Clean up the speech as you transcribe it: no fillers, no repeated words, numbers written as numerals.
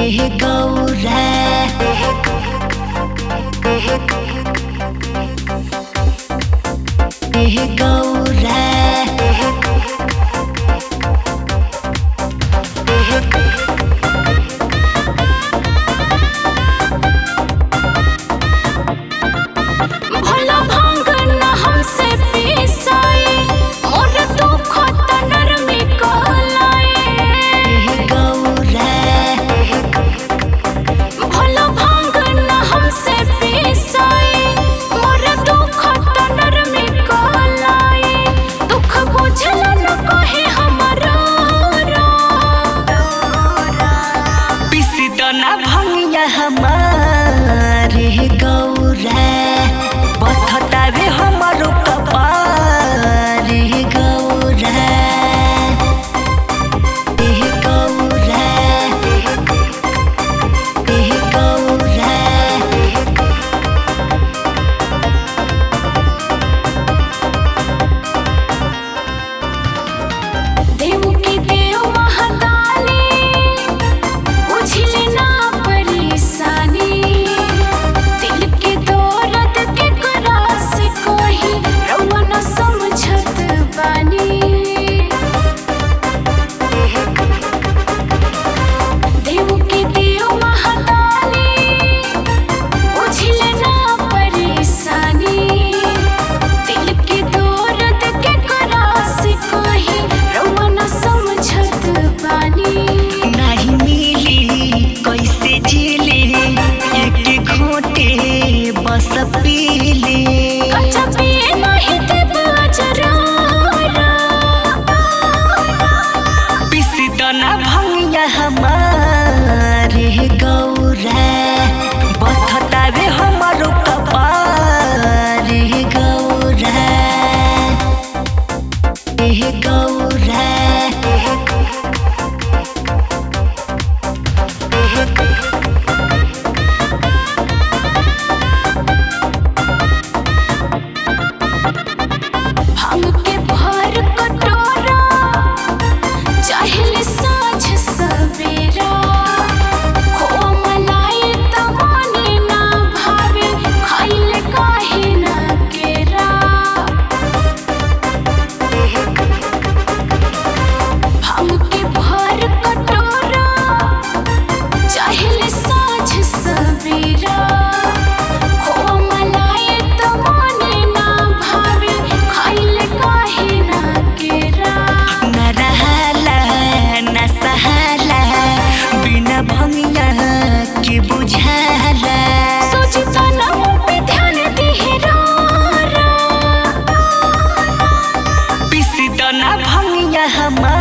गौरा गौरा हमारे गौरा बथतावे हमारो कपार गौरा गौरा गौरा देव की देव महाकाली बुझले ना दिल के दौरत के करा से कोई रउआ न समझत बानी देव के देव महाकाली बुझले ना परेशानी दिल के दौरत के करा से कोई रउआ न समझत बानी नहीं मिली कैसे जिले घोटे बस पीले कच्चा पिए नहीं देव अजरारा पिसी दाना भंगिया हमारे गौरा बथतावे हमारो कपार गौरा गौरा के बुझाला सोचता ना पे ध्यान दिहरा पिसी दाना भंगिया हमार